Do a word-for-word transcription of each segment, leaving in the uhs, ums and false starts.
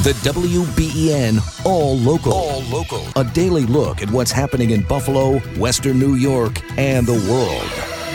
The W B E N All Local. All Local. A daily look at what's happening in Buffalo, Western New York, and the world.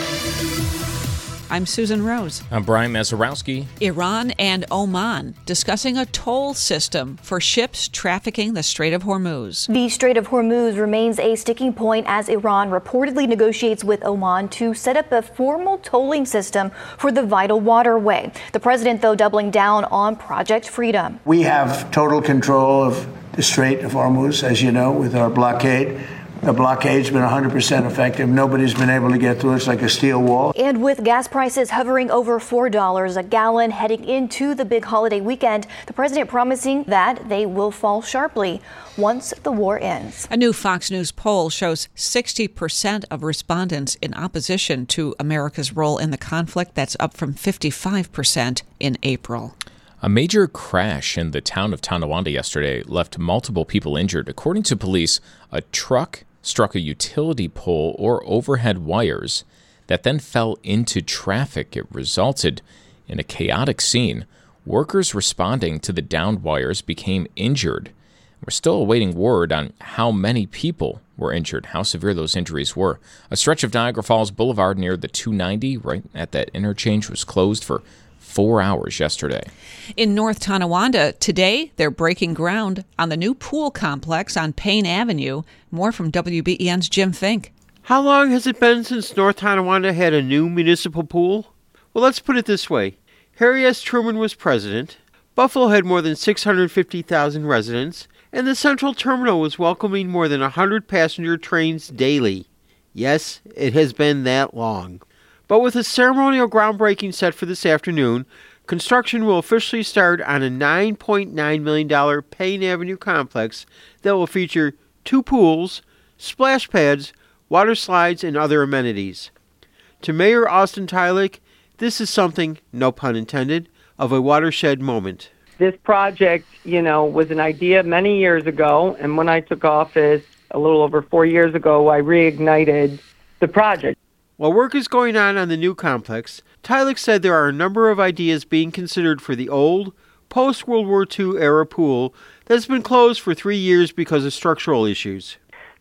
I'm Susan Rose. I'm Brian Mazurowski. Iran and Oman discussing a toll system for ships trafficking the Strait of Hormuz. The Strait of Hormuz remains a sticking point as Iran reportedly negotiates with Oman to set up a formal tolling system for the vital waterway. The president, though, doubling down on Project Freedom. We have total control of the Strait of Hormuz, as you know, with our blockade. The blockade's been one hundred percent effective. Nobody's been able to get through. It's like a steel wall. And with gas prices hovering over four dollars a gallon heading into the big holiday weekend, the president promising that they will fall sharply once the war ends. A new Fox News poll shows sixty percent of respondents in opposition to America's role in the conflict. That's up from fifty-five percent in April. A major crash in the town of Tonawanda yesterday left multiple people injured. According to police, a truck struck a utility pole or overhead wires that then fell into traffic. It resulted in a chaotic scene. Workers responding to the downed wires became injured. We're still awaiting word on how many people were injured, how severe those injuries were. A stretch of Niagara Falls Boulevard near the two ninety, right at that interchange, was closed for four hours yesterday. In North Tonawanda, today they're breaking ground on the new pool complex on Payne Avenue. More from W B E N's Jim Fink. How long has it been since North Tonawanda had a new municipal pool? Well, let's put it this way. Harry S. Truman was president, Buffalo had more than six hundred fifty thousand residents, and the Central Terminal was welcoming more than one hundred passenger trains daily. Yes, it has been that long. But with a ceremonial groundbreaking set for this afternoon, construction will officially start on a nine point nine million dollars Payne Avenue complex that will feature two pools, splash pads, water slides, and other amenities. To Mayor Austin Tylick, this is something, no pun intended, of a watershed moment. This project, you know, was an idea many years ago, and when I took office a little over four years ago, I reignited the project. While work is going on on the new complex, Tylick said there are a number of ideas being considered for the old, post-World War Two era pool that's been closed for three years because of structural issues.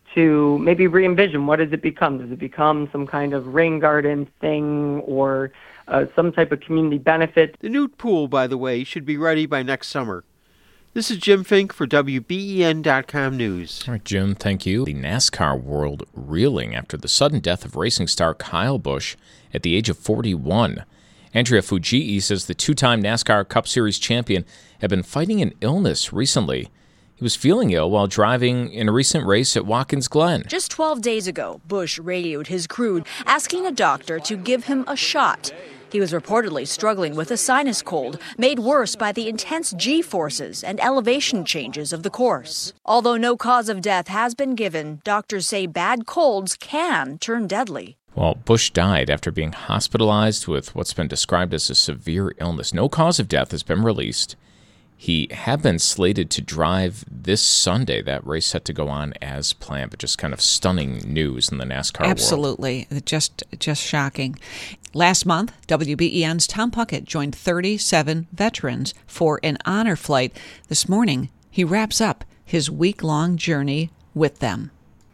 To maybe re-envision, what does it become? Does it become some kind of rain garden thing or uh, some type of community benefit? The new pool, by the way, should be ready by next summer. This is Jim Fink for W B E N dot com News. All right, Jim, thank you. The NASCAR world reeling after the sudden death of racing star Kyle Busch at the age of forty-one. Andrea Fujii says the two-time NASCAR Cup Series champion had been fighting an illness recently. He was feeling ill while driving in a recent race at Watkins Glen. Just twelve days ago, Busch radioed his crew asking a doctor to give him a shot. He was reportedly struggling with a sinus cold, made worse by the intense G-forces and elevation changes of the course. Although no cause of death has been given, doctors say bad colds can turn deadly. Well, Busch died after being hospitalized with what's been described as a severe illness. No cause of death has been released. He had been slated to drive this Sunday. That race set to go on as planned, but just kind of stunning news in the NASCAR Absolutely. world. Absolutely. Just, just shocking. Last month, W B E N's Tom Puckett joined thirty-seven veterans for an honor flight. This morning, he wraps up his week-long journey with them.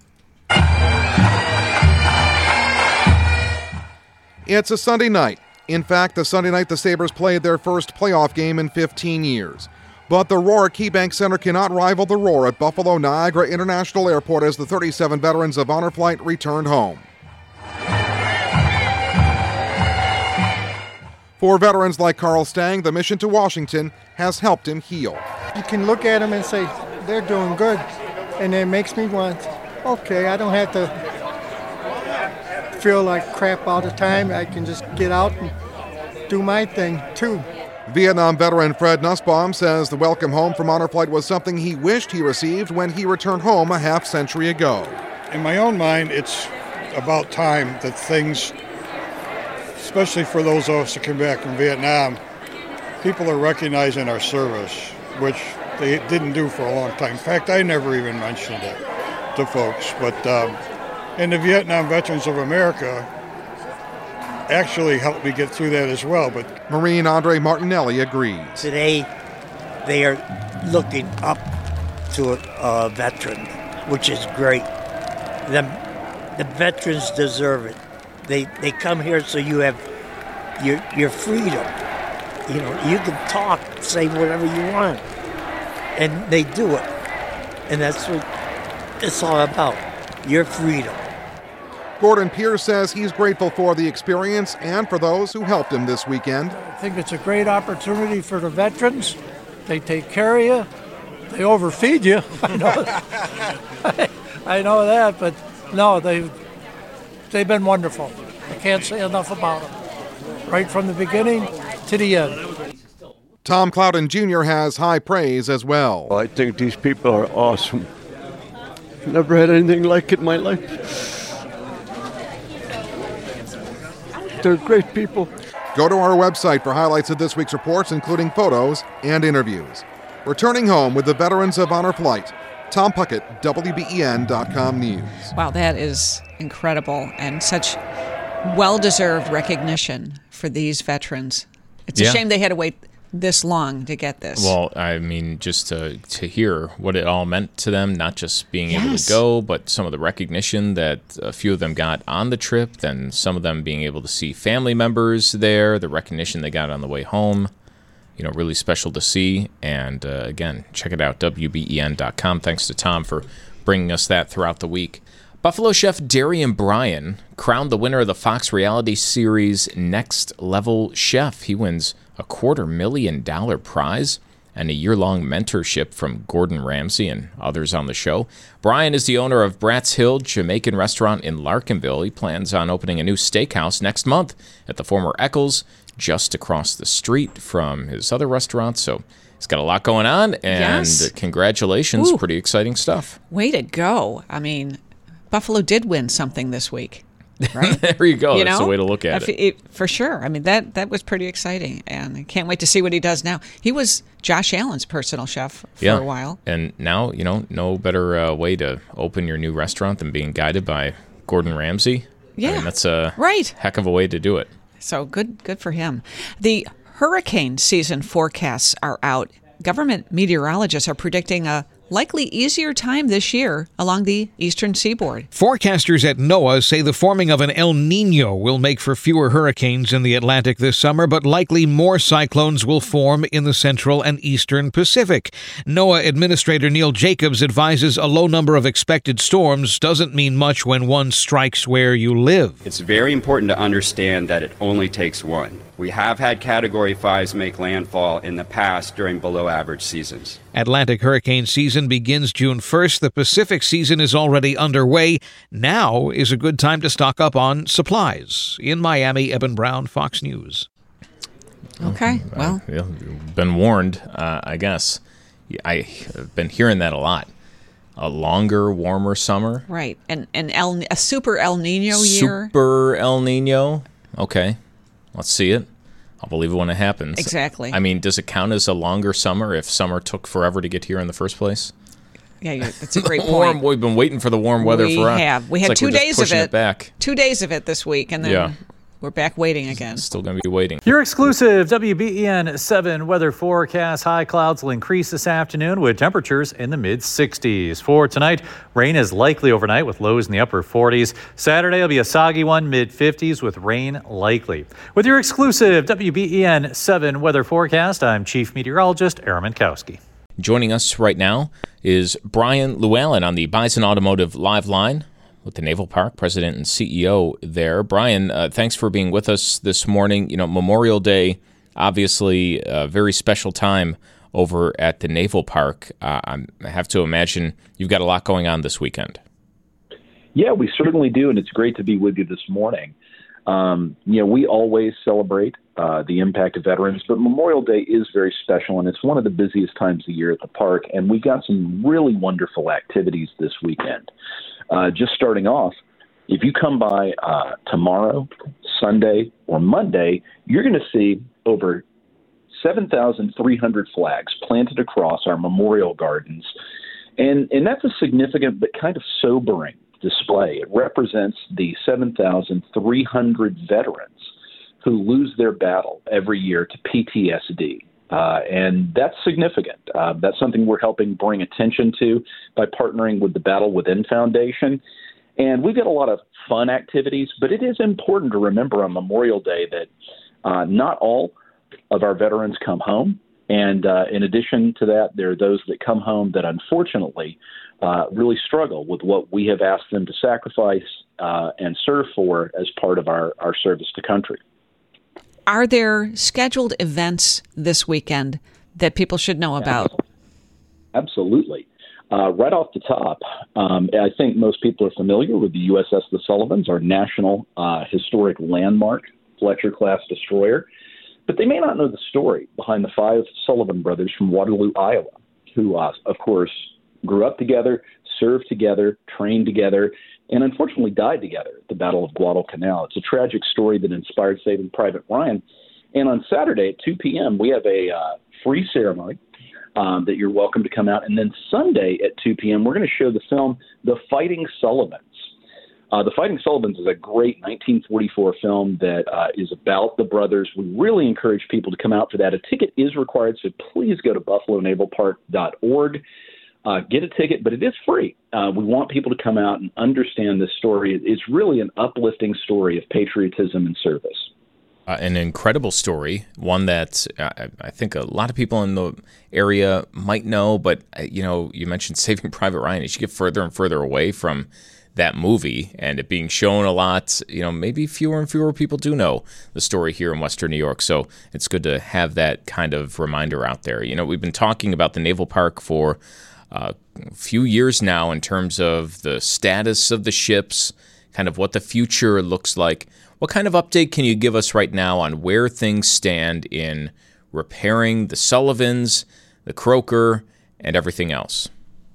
It's a Sunday night. In fact, the Sunday night the Sabres played their first playoff game in fifteen years. But the roar at KeyBank Center cannot rival the roar at Buffalo Niagara International Airport as the thirty-seven veterans of Honor Flight returned home. For veterans like Carl Stang, the mission to Washington has helped him heal. You can look at them and say, they're doing good. And it makes me want, okay, I don't have to feel like crap all the time. I can just get out and do my thing, too. Vietnam veteran Fred Nussbaum says the welcome home from Honor Flight was something he wished he received when he returned home a half century ago. In my own mind, it's about time that things, especially for those of us that came back from Vietnam, people are recognizing our service, which they didn't do for a long time. In fact, I never even mentioned it to folks. But um, and the Vietnam Veterans of America actually helped me get through that as well. But Marine Andre Martinelli agrees. Today, they are looking up to a, a veteran, which is great. The, the veterans deserve it. They they come here so you have your your freedom. You know, you can talk, say whatever you want, and they do it. And that's what it's all about, your freedom. Gordon Pierce says he's grateful for the experience and for those who helped him this weekend. I think it's a great opportunity for the veterans. They take care of you. They overfeed you. I know that. I know that, but no, they've, they've been wonderful. I can't say enough about them. Right from the beginning to the end. Tom Clouden Junior has high praise as well. I think these people are awesome. Never had anything like it in my life. They're great people. Go to our website for highlights of this week's reports, including photos and interviews. Returning home with the Veterans of Honor Flight, Tom Puckett, W B E N dot com News. Wow, that is incredible and such well-deserved recognition for these veterans. It's a Yeah. shame they had to wait this long to get this. Well, I mean, just to to hear what it all meant to them, not just being able Yes. to go, but some of the recognition that a few of them got on the trip, then some of them being able to see family members there, the recognition they got on the way home, you know, really special to see. And uh, again, check it out, W B E N dot com. Thanks to Tom for bringing us that throughout the week. Buffalo chef Darian Bryan crowned the winner of the Fox reality series Next Level Chef. He wins a quarter million dollar prize and a year-long mentorship from Gordon Ramsay and others on the show. Bryan is the owner of Bratz Hill Jamaican restaurant in Larkinville. He plans on opening a new steakhouse next month at the former Eccles, just across the street from his other restaurant. So he's got a lot going on, and Yes. congratulations. Ooh. Pretty exciting stuff. Way to go. I mean, Buffalo did win something this week. Right? There you go. You That's know? the way to look at If it. it. For sure. I mean, that that was pretty exciting, and I can't wait to see what he does now. He was Josh Allen's personal chef for yeah. a while. And now, you know, no better uh, way to open your new restaurant than being guided by Gordon Ramsay. Yeah. I mean, that's a Right. heck of a way to do it. So good, good for him. The hurricane season forecasts are out. Government meteorologists are predicting a likely easier time this year along the eastern seaboard. Forecasters at NOAA say the forming of an El Niño will make for fewer hurricanes in the Atlantic this summer, but likely more cyclones will form in the central and eastern Pacific. NOAA Administrator Neil Jacobs advises a low number of expected storms doesn't mean much when one strikes where you live. It's very important to understand that it only takes one. We have had Category fives make landfall in the past during below-average seasons. Atlantic hurricane season begins June first. The Pacific season is already underway. Now is a good time to stock up on supplies. In Miami, Eben Brown, Fox News. Okay, well. Uh, yeah, been warned, uh, I guess. I've been hearing that a lot. A longer, warmer summer. Right. And, and El, a super El Nino year. Super El Nino. Okay. Let's see it. I'll believe it when it happens. Exactly. I mean, does it count as a longer summer if summer took forever to get here in the first place? Yeah, you're, that's a great point. warm, we've been waiting for the warm weather we for. have. We it's had like two we're just days of pushing it. it back. Two days of it this week, and then Yeah. we're back waiting again. Still going to be waiting. Your exclusive W B E N seven weather forecast. High clouds will increase this afternoon with temperatures in the mid sixties. For tonight, rain is likely overnight with lows in the upper forties. Saturday will be a soggy one, mid fifties with rain likely. With your exclusive W B E N seven weather forecast, I'm Chief Meteorologist Aaron Minkowski. Joining us right now is Brian Llewellyn on the Bison Automotive Live Line with the Naval Park, president and C E O there. Brian, uh, thanks for being with us this morning. You know, Memorial Day, obviously a very special time over at the Naval Park. Uh, I have to imagine you've got a lot going on this weekend. Yeah, we certainly do, and it's great to be with you this morning. Um, you know, we always celebrate uh, the impact of veterans, but Memorial Day is very special, and it's one of the busiest times of year at the park, and we got some really wonderful activities this weekend. Uh, just starting off, if you come by uh, tomorrow, Sunday, or Monday, you're going to see over seven thousand three hundred flags planted across our memorial gardens. And, and that's a significant but kind of sobering display. It represents the seven thousand three hundred veterans who lose their battle every year to P T S D. Uh, and that's significant. Uh, that's something we're helping bring attention to by partnering with the Battle Within Foundation. And we've got a lot of fun activities, but it is important to remember on Memorial Day that uh, not all of our veterans come home. And uh, in addition to that, there are those that come home that unfortunately uh, really struggle with what we have asked them to sacrifice uh, and serve for as part of our, our service to country. Are there scheduled events this weekend that people should know about? Absolutely. Uh, right off the top, um, I think most people are familiar with the U S S The Sullivans, our national uh, historic landmark Fletcher-class destroyer. But they may not know the story behind the five Sullivan brothers from Waterloo, Iowa, who, uh, of course, grew up together, served together, trained together, and unfortunately died together at the Battle of Guadalcanal. It's a tragic story that inspired Saving Private Ryan. And on Saturday at two p.m., we have a uh, free ceremony um, that you're welcome to come out. And then Sunday at two p.m., we're going to show the film The Fighting Sullivans. Uh, the Fighting Sullivans is a great nineteen forty-four film that uh, is about the brothers. We really encourage people to come out for that. A ticket is required, so please go to buffalo naval park dot org. Uh, get a ticket, but it is free. Uh, we want people to come out and understand this story. It's really an uplifting story of patriotism and service. Uh, an incredible story, one that uh, I think a lot of people in the area might know, but, uh, you know, you mentioned Saving Private Ryan. As you get further and further away from that movie and it being shown a lot, you know, maybe fewer and fewer people do know the story here in Western New York. So it's good to have that kind of reminder out there. You know, we've been talking about the Naval Park for Uh, a few years now in terms of the status of the ships, kind of what the future looks like. What kind of update can you give us right now on where things stand in repairing the Sullivans, the Croaker, and everything else?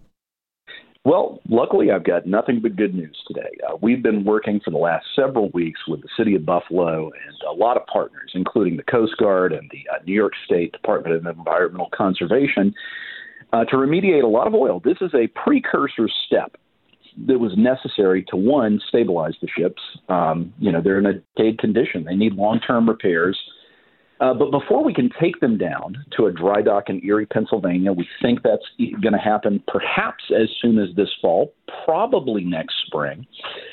Well, luckily, I've got nothing but good news today. Uh, we've been working for the last several weeks with the City of Buffalo and a lot of partners, including the Coast Guard and the uh, New York State Department of Environmental Conservation, Uh, to remediate a lot of oil. This is a precursor step that was necessary to, one, stabilize the ships. Um, you know, they're in a decayed condition. They need long-term repairs. Uh, but before we can take them down to a dry dock in Erie, Pennsylvania, we think that's going to happen perhaps as soon as this fall, probably next spring.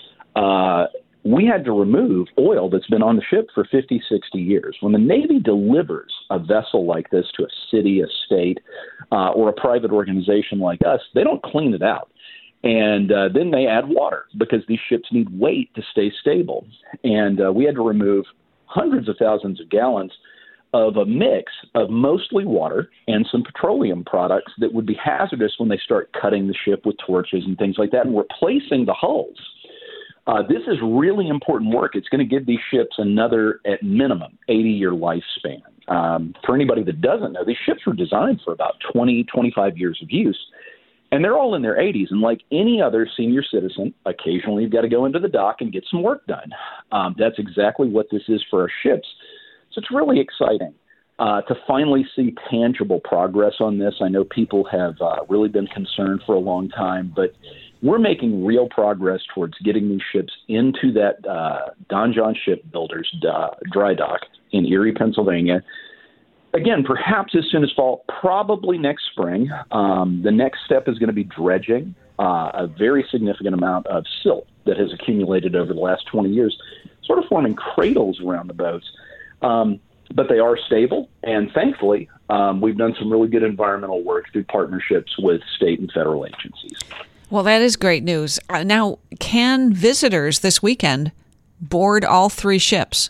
Uh, we had to remove oil that's been on the ship for fifty, sixty years. When the Navy delivers a vessel like this to a city, a state, uh, or a private organization like us, they don't clean it out. And uh, then they add water because these ships need weight to stay stable. And uh, we had to remove hundreds of thousands of gallons of a mix of mostly water and some petroleum products that would be hazardous when they start cutting the ship with torches and things like that and replacing the hulls. Uh, this is really important work. It's going to give these ships another, at minimum, eighty-year lifespan. Um, for anybody that doesn't know, these ships were designed for about twenty, twenty-five years of use, and they're all in their eighties. And like any other senior citizen, occasionally you've got to go into the dock and get some work done. Um, that's exactly what this is for our ships. So it's really exciting uh, to finally see tangible progress on this. I know people have uh, really been concerned for a long time, but we're making real progress towards getting these ships into that uh, Don John Shipbuilders uh, dry dock in Erie, Pennsylvania. Again, perhaps as soon as fall, probably next spring. Um, the next step is going to be dredging uh, a very significant amount of silt that has accumulated over the last twenty years, sort of forming cradles around the boats. Um, but they are stable, and thankfully, um, we've done some really good environmental work through partnerships with state and federal agencies. Well, that is great news. Uh, now, can visitors this weekend board all three ships?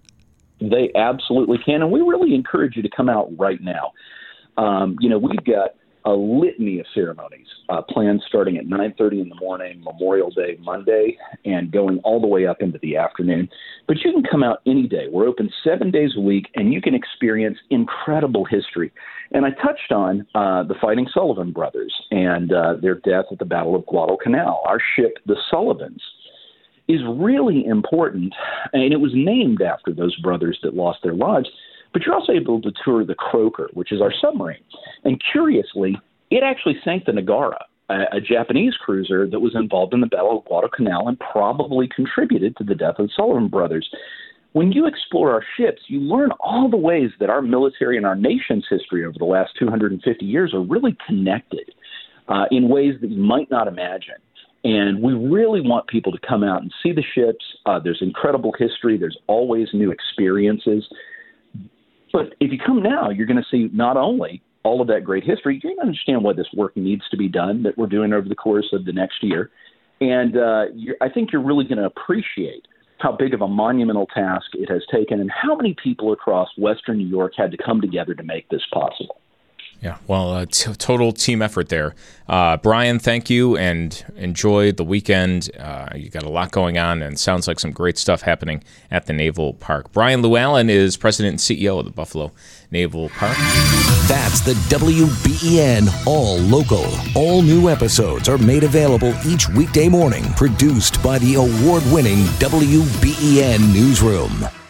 They absolutely can, and we really encourage you to come out right now. Um, you know, we've got a litany of ceremonies uh, planned starting at nine thirty in the morning, Memorial Day Monday, and going all the way up into the afternoon. But you can come out any day. We're open seven days a week, and you can experience incredible history. And I touched on uh, the Fighting Sullivan brothers and uh, their death at the Battle of Guadalcanal. Our ship, the Sullivans, is really important, and it was named after those brothers that lost their lives. But you're also able to tour the Croaker, which is our submarine. And curiously, it actually sank the Nagara, a, a Japanese cruiser that was involved in the Battle of Guadalcanal and probably contributed to the death of the Sullivan brothers. when you explore our ships, you learn all the ways that our military and our nation's history over the last two hundred fifty years are really connected uh, in ways that you might not imagine. And we really want people to come out and see the ships. Uh, there's incredible history. There's always new experiences. But if you come now, you're going to see not only all of that great history, you're going to understand why this work needs to be done that we're doing over the course of the next year. And uh, you're, I think you're really going to appreciate how big of a monumental task it has taken and how many people across Western New York had to come together to make this possible. Yeah, well, a t- total team effort there. Uh, Brian, thank you, and enjoy the weekend. Uh, you got a lot going on, and sounds like some great stuff happening at the Naval Park. Brian Llewellyn is president and C E O of the Buffalo Naval Park. That's the W B E N All Local. All new episodes are made available each weekday morning, produced by the award-winning W B E N Newsroom.